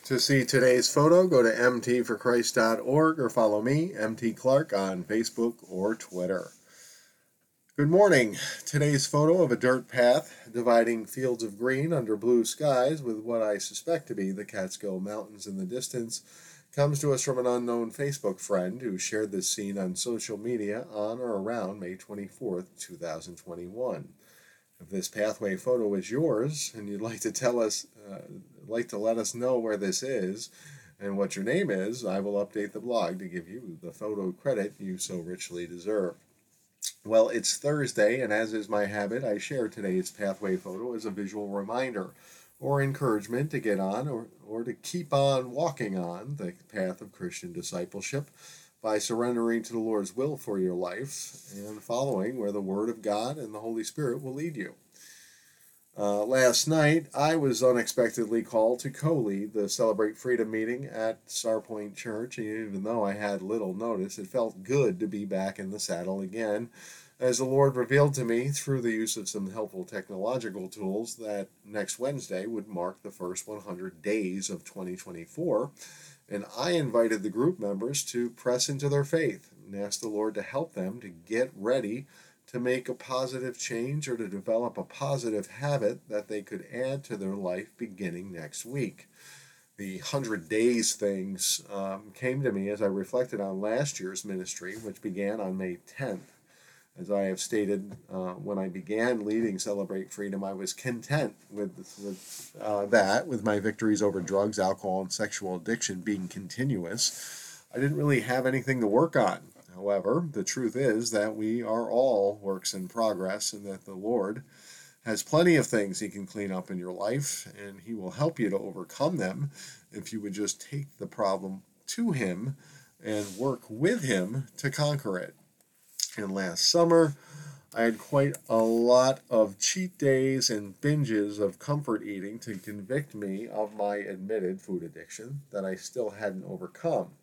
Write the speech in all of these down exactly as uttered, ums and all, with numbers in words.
To see today's photo, go to m t for christ dot org or follow me, M T Clark, on Facebook or Twitter. Good morning. Today's photo of a dirt path dividing fields of green under blue skies with what I suspect to be the Catskill Mountains in the distance comes to us from an unknown Facebook friend who shared this scene on social media on or around May twenty-fourth, two thousand twenty-one. If this pathway photo is yours and you'd like to tell us, uh, like to let us know where this is and what your name is, I will update the blog to give you the photo credit you so richly deserve. Well, it's Thursday, and as is my habit, I share today's pathway photo as a visual reminder or encouragement to get on or, or to keep on walking on the path of Christian discipleship by surrendering to the Lord's will for your life and following where the Word of God and the Holy Spirit will lead you. Uh, last night, I was unexpectedly called to co-lead the Celebrate Freedom meeting at Starpoint Church, and even though I had little notice, it felt good to be back in the saddle again, as the Lord revealed to me through the use of some helpful technological tools that next Wednesday would mark the first one hundred days of twenty twenty-four, and I invited the group members to press into their faith and ask the Lord to help them to get ready to make a positive change or to develop a positive habit that they could add to their life beginning next week. The one hundred days things um, came to me as I reflected on last year's ministry, which began on May tenth. As I have stated, uh, when I began leading Celebrate Freedom, I was content with, with uh, that, with my victories over drugs, alcohol, and sexual addiction being continuous. I didn't really have anything to work on. However, the truth is that we are all works in progress and that the Lord has plenty of things He can clean up in your life, and He will help you to overcome them if you would just take the problem to Him and work with Him to conquer it. And last summer, I had quite a lot of cheat days and binges of comfort eating to convict me of my admitted food addiction that I still hadn't overcome.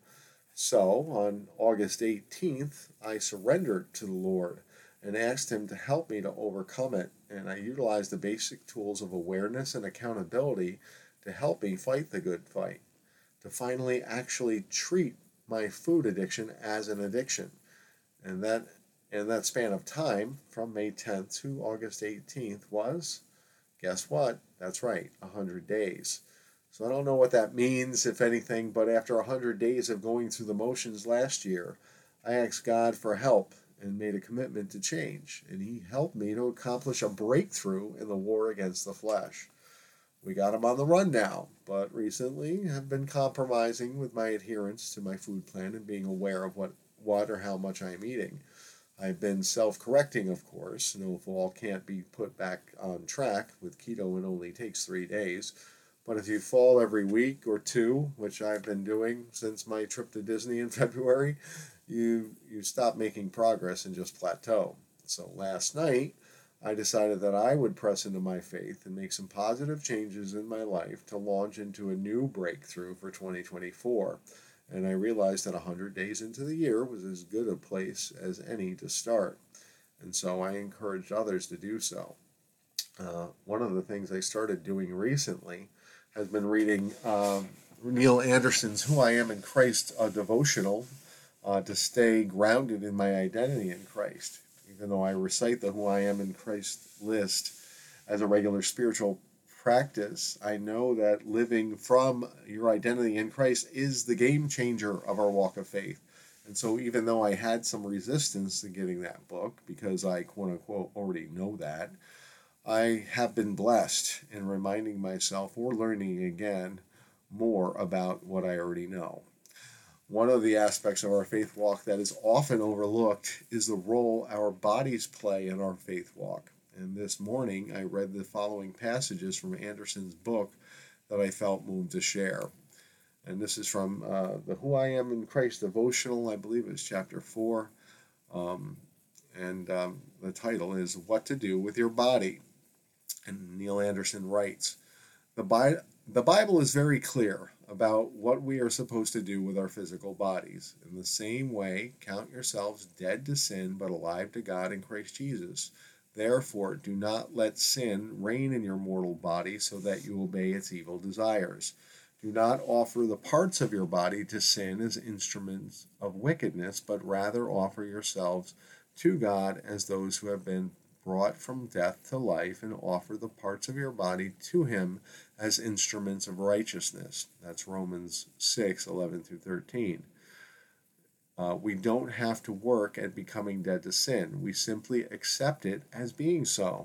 So, on August eighteenth, I surrendered to the Lord and asked Him to help me to overcome it, and I utilized the basic tools of awareness and accountability to help me fight the good fight, to finally actually treat my food addiction as an addiction. And that in that span of time, from May tenth to August eighteenth, was, guess what? That's right, one hundred days. So I don't know what that means, if anything, but after one hundred days of going through the motions last year, I asked God for help and made a commitment to change, and He helped me to accomplish a breakthrough in the war against the flesh. We got Him on the run now, but recently have been compromising with my adherence to my food plan and being aware of what, what or how much I am eating. I've been self-correcting, of course. No fall can't be put back on track. With keto, it only takes three days. But if you fall every week or two, which I've been doing since my trip to Disney in February, you you stop making progress and just plateau. So last night, I decided that I would press into my faith and make some positive changes in my life to launch into a new breakthrough for twenty twenty-four. And I realized that one hundred days into the year was as good a place as any to start. And so I encouraged others to do so. Uh, one of the things I started doing recently has been reading um, Neil Anderson's Who I Am in Christ uh, devotional uh, to stay grounded in my identity in Christ. Even though I recite the Who I Am in Christ list as a regular spiritual practice, I know that living from your identity in Christ is the game changer of our walk of faith. And so even though I had some resistance to getting that book, because I quote unquote already know that, I have been blessed in reminding myself or learning again more about what I already know. One of the aspects of our faith walk that is often overlooked is the role our bodies play in our faith walk. And this morning I read the following passages from Anderson's book that I felt moved to share. And this is from uh, the Who I Am in Christ devotional, I believe it's chapter four. Um, and um, the title is What to Do with Your Body. And Neil Anderson writes, the, Bi- the Bible is very clear about what we are supposed to do with our physical bodies. In the same way, count yourselves dead to sin but alive to God in Christ Jesus. Therefore, do not let sin reign in your mortal body so that you obey its evil desires. Do not offer the parts of your body to sin as instruments of wickedness, but rather offer yourselves to God as those who have been brought from death to life, and offer the parts of your body to him as instruments of righteousness. That's Romans six, eleven through thirteen. Uh, we don't have to work at becoming dead to sin. We simply accept it as being so.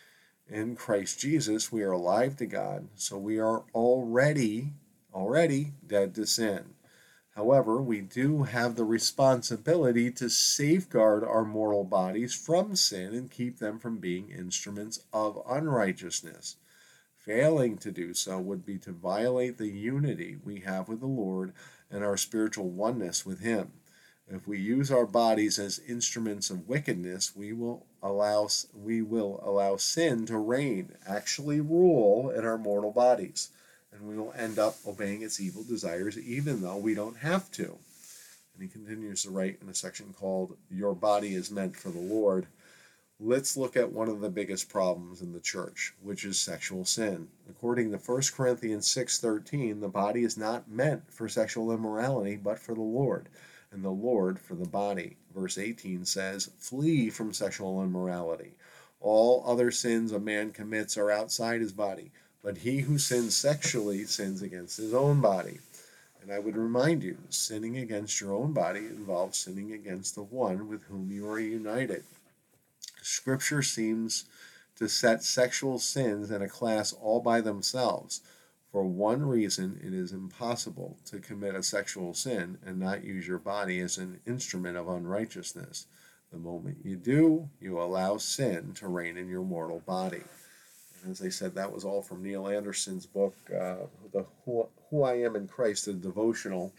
In Christ Jesus, we are alive to God, so we are already, already dead to sin. However, we do have the responsibility to safeguard our mortal bodies from sin and keep them from being instruments of unrighteousness. Failing to do so would be to violate the unity we have with the Lord and our spiritual oneness with him. If we use our bodies as instruments of wickedness, we will allow we will allow sin to reign, actually rule in our mortal bodies, and we will end up obeying its evil desires even though we don't have to. And he continues to write in a section called "Your Body is Meant for the Lord." Let's look at one of the biggest problems in the church, which is sexual sin. According to First Corinthians six thirteen, the body is not meant for sexual immorality, but for the Lord, and the Lord for the body. Verse eighteen says, "Flee from sexual immorality. All other sins a man commits are outside his body, but he who sins sexually sins against his own body." And I would remind you, sinning against your own body involves sinning against the one with whom you are united. Scripture seems to set sexual sins in a class all by themselves. For one reason, it is impossible to commit a sexual sin and not use your body as an instrument of unrighteousness. The moment you do, you allow sin to reign in your mortal body. And as I said, that was all from Neil Anderson's book, uh, the Who, Who I Am in Christ, a devotional.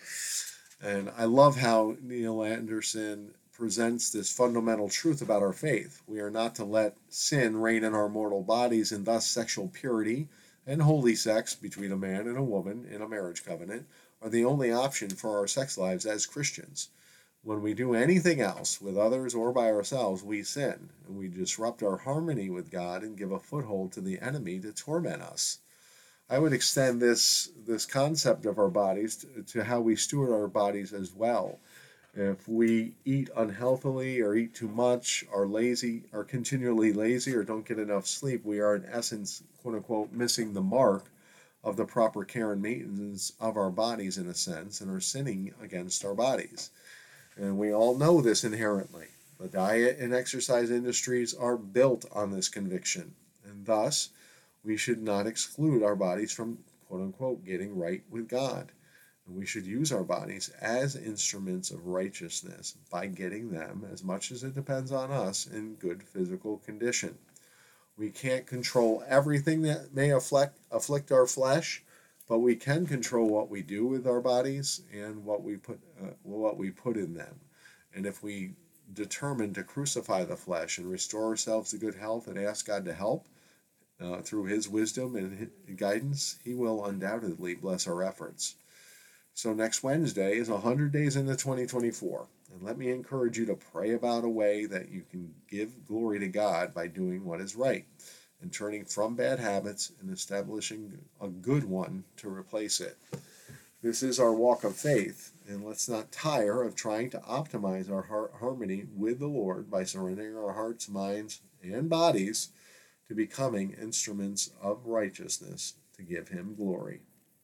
And I love how Neil Anderson presents this fundamental truth about our faith. We are not to let sin reign in our mortal bodies, and thus sexual purity and holy sex between a man and a woman in a marriage covenant are the only option for our sex lives as Christians. When we do anything else with others or by ourselves, we sin, and we disrupt our harmony with God and give a foothold to the enemy to torment us. I would extend this, this concept of our bodies to, to how we steward our bodies as well. If we eat unhealthily or eat too much, are lazy, are continually lazy, or don't get enough sleep, we are in essence, quote unquote, missing the mark of the proper care and maintenance of our bodies in a sense, and are sinning against our bodies. And we all know this inherently. The diet and exercise industries are built on this conviction, and thus we should not exclude our bodies from, quote unquote, getting right with God. And we should use our bodies as instruments of righteousness by getting them, as much as it depends on us, in good physical condition. We can't control everything that may afflict, afflict our flesh, but we can control what we do with our bodies and what we put uh, what we put in them. And if we determine to crucify the flesh and restore ourselves to good health and ask God to help uh, through his wisdom and his guidance, he will undoubtedly bless our efforts. So next Wednesday is one hundred days into twenty twenty-four, and let me encourage you to pray about a way that you can give glory to God by doing what is right and turning from bad habits and establishing a good one to replace it. This is our walk of faith, and let's not tire of trying to optimize our heart harmony with the Lord by surrendering our hearts, minds, and bodies to becoming instruments of righteousness to give him glory.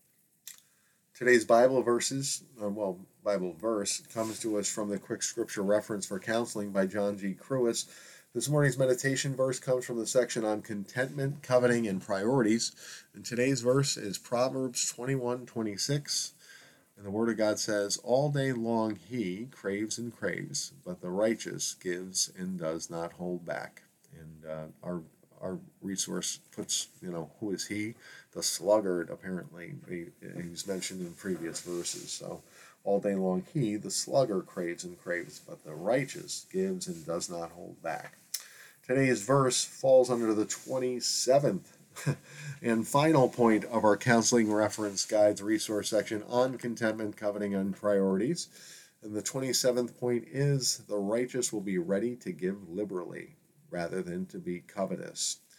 Today's Bible verses, uh, well, Bible verse, comes to us from the Quick Scripture Reference for Counseling by John G. Crewis. This morning's meditation verse comes from the section on contentment, coveting, and priorities. And today's verse is Proverbs twenty-one twenty-six. And the Word of God says, "All day long he craves and craves, but the righteous gives and does not hold back." And uh, our our resource puts, you know, who is he? The sluggard, apparently. He, he's mentioned in previous verses. So, all day long he, the sluggard, craves and craves, but the righteous gives and does not hold back. Today's verse falls under the twenty-seventh and final point of our Counseling Reference Guides resource section on contentment, coveting, and priorities. And the twenty-seventh point is, the righteous will be ready to give liberally rather than to be covetous.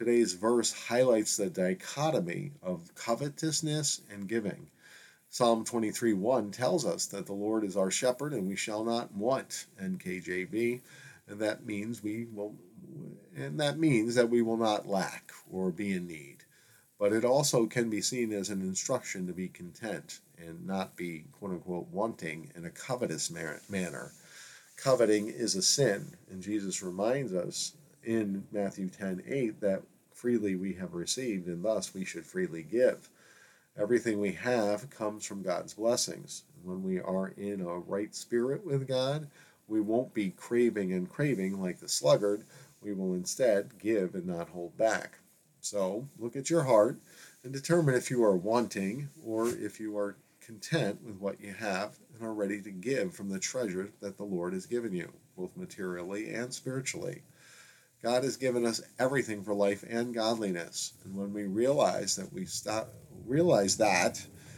Today's verse highlights the dichotomy of covetousness and giving. Psalm twenty-three one tells us that the Lord is our shepherd and we shall not want, N K J V, and that means we will, and that means that we will not lack or be in need. But it also can be seen as an instruction to be content and not be, quote unquote, wanting in a covetous manner. Coveting is a sin, and Jesus reminds us in Matthew ten eight that freely we have received, and thus we should freely give. Everything we have comes from God's blessings. When we are in a right spirit with God, we won't be craving and craving like the sluggard. We will instead give and not hold back. So look at your heart and determine if you are wanting or if you are content with what you have and are ready to give from the treasure that the Lord has given you, both materially and spiritually. God has given us everything for life and godliness, and when we realize that we stop, realize that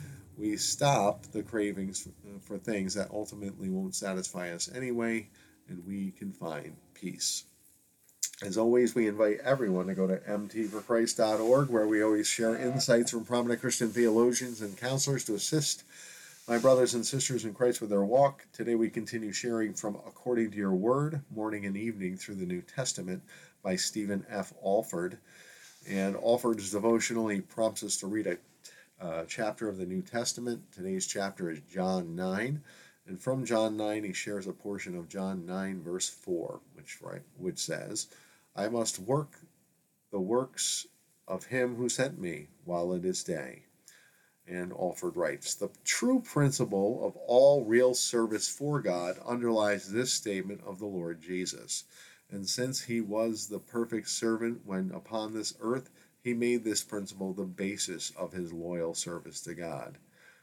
we stop the cravings for things that ultimately won't satisfy us anyway, and we can find peace. As always, we invite everyone to go to m t for christ dot org, where we always share insights from prominent Christian theologians and counselors to assist my brothers and sisters in Christ with their walk. Today we continue sharing from According to Your Word, Morning and Evening Through the New Testament by Stephen F. Alford. And Alford's devotional, he prompts us to read a uh, chapter of the New Testament. Today's chapter is John nine. And from John nine, he shares a portion of John nine, verse four, which, right, which says, I must work the works of him who sent me while it is day. And Alford writes, the true principle of all real service for God underlies this statement of the Lord Jesus. And since he was the perfect servant when upon this earth, he made this principle the basis of his loyal service to God.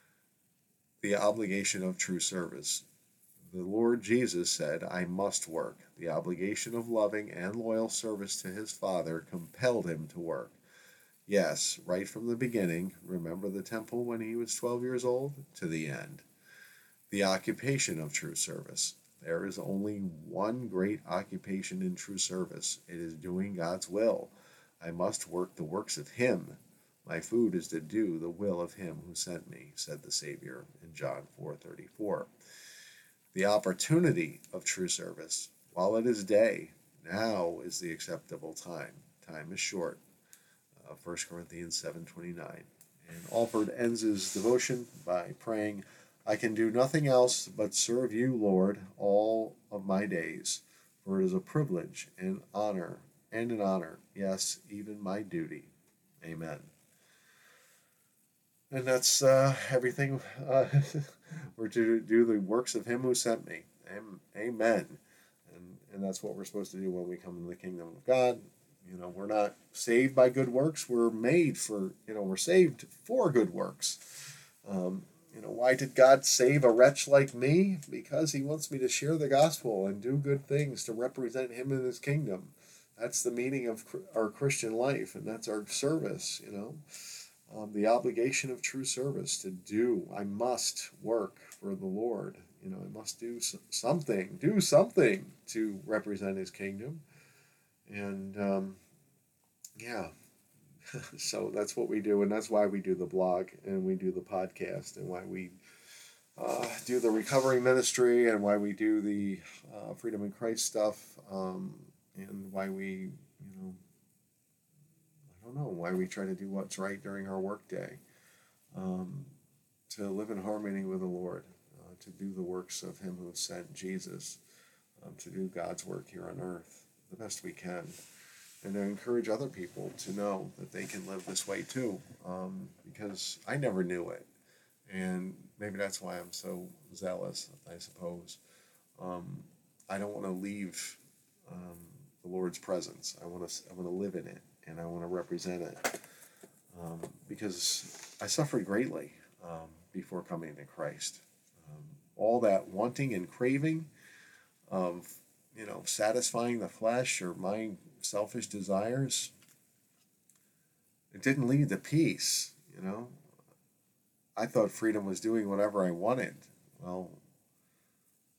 The obligation of true service. The Lord Jesus said, I must work. The obligation of loving and loyal service to his Father compelled him to work. Yes, right from the beginning, remember the temple when he was twelve years old, to the end. The occupation of true service. There is only one great occupation in true service. It is doing God's will. I must work the works of him. My food is to do the will of him who sent me, said the Savior in John four thirty-four. The opportunity of true service. While it is day, now is the acceptable time. Time is short. Uh, First Corinthians seven twenty-nine. And Alford ends his devotion by praying, I can do nothing else but serve you, Lord, all of my days, for it is a privilege and honor, and an honor, yes, even my duty. Amen. And that's uh, everything. Uh, we're to do the works of him who sent me. Amen. And, and that's what we're supposed to do when we come into the kingdom of God. You know, we're not saved by good works. We're made for, you know, we're saved for good works. Um, you know, why did God save a wretch like me? Because he wants me to share the gospel and do good things to represent him in his kingdom. That's the meaning of our Christian life, and that's our service, you know. Um, the obligation of true service to do. I must work for the Lord. You know, I must do something, do something to represent his kingdom. And, um, yeah, so that's what we do, and that's why we do the blog, and we do the podcast, and why we uh, do the recovery ministry, and why we do the uh, Freedom in Christ stuff, um, and why we, you know, I don't know, why we try to do what's right during our workday, um, to live in harmony with the Lord, uh, to do the works of him who sent Jesus, um, to do God's work here on earth the best we can, and to encourage other people to know that they can live this way too, um, because I never knew it, and maybe that's why I'm so zealous, I suppose. Um, I don't want to leave um, the Lord's presence. I want to I want to live in it, and I want to represent it, um, because I suffered greatly um, before coming to Christ. Um, all that wanting and craving of, you know, satisfying the flesh or my selfish desires, it didn't lead to peace, you know. I thought freedom was doing whatever I wanted. Well,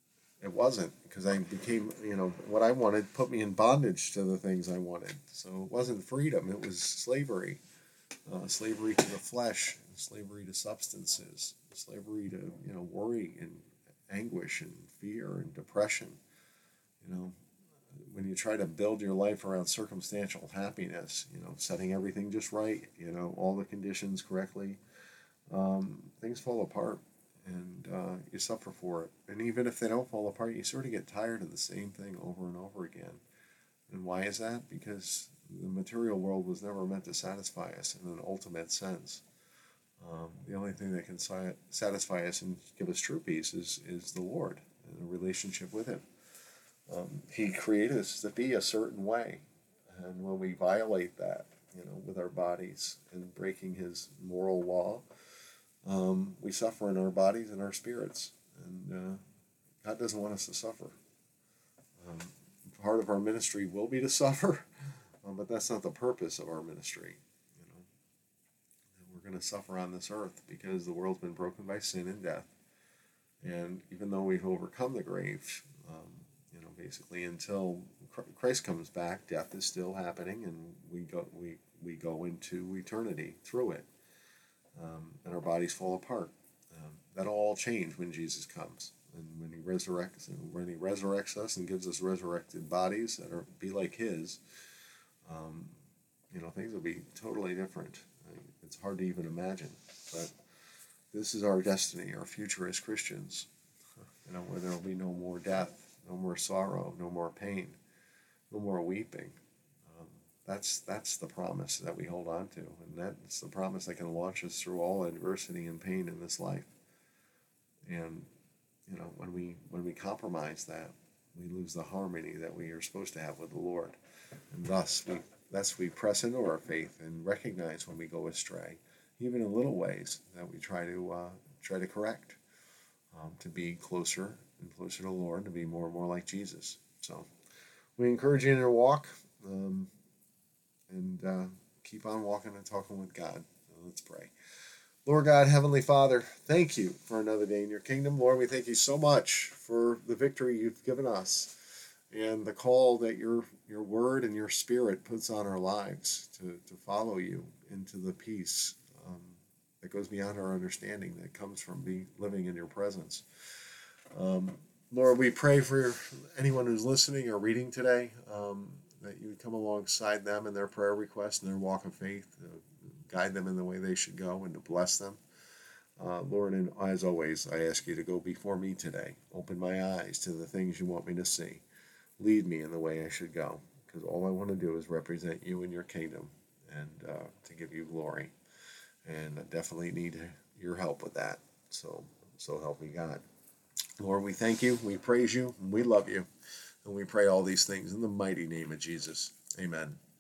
it wasn't, because I became, you know, what I wanted put me in bondage to the things I wanted. So it wasn't freedom, it was slavery. Uh, slavery to the flesh, slavery to substances, slavery to, you know, worry and anguish and fear and depression. You know, when you try to build your life around circumstantial happiness, you know, setting everything just right, you know, all the conditions correctly, um, things fall apart, and uh, you suffer for it. And even if they don't fall apart, you sort of get tired of the same thing over and over again. And why is that? Because the material world was never meant to satisfy us in an ultimate sense. Um, the only thing that can si- satisfy us and give us true peace is, is the Lord and a relationship with Him. Um, he created us to be a certain way, and when we violate that, you know, with our bodies and breaking His moral law, um, we suffer in our bodies and our spirits, and uh, God doesn't want us to suffer. Um, part of our ministry will be to suffer, um, but that's not the purpose of our ministry. You know, we're going to suffer on this earth because the world's been broken by sin and death, and even though we've overcome the grave, um, you know, basically until Christ comes back, death is still happening, and we go we we go into eternity through it, um, and our bodies fall apart. Um, that'll all change when Jesus comes. And when he resurrects, when he resurrects us and gives us resurrected bodies that are be like His, um, you know, things will be totally different. It's hard to even imagine, but this is our destiny, our future as Christians. You know, where there will be no more death, no more sorrow, no more pain, no more weeping. Um, that's that's the promise that we hold on to, and that's the promise that can launch us through all adversity and pain in this life. And you know, when we when we compromise that, we lose the harmony that we are supposed to have with the Lord, and thus we thus we press into our faith and recognize when we go astray, even in little ways that we try to uh, try to correct, um, to be closer and closer to the Lord, to be more and more like Jesus. So we encourage you in your walk, um, and uh, keep on walking and talking with God. Let's pray. Lord God, Heavenly Father, thank you for another day in your kingdom. Lord, we thank you so much for the victory you've given us and the call that your your word and your spirit puts on our lives to, to follow you into the peace um, that goes beyond our understanding, that comes from be, living in your presence. Um, Lord, we pray for anyone who's listening or reading today, um, that you would come alongside them in their prayer requests and their walk of faith, uh, guide them in the way they should go, and to bless them. Uh, Lord, and as always, I ask you to go before me today. Open my eyes to the things you want me to see. Lead me in the way I should go, because all I want to do is represent you in your kingdom and uh, to give you glory. And I definitely need your help with that. So, so help me God. Lord, we thank you, we praise you, and we love you. And we pray all these things in the mighty name of Jesus. Amen.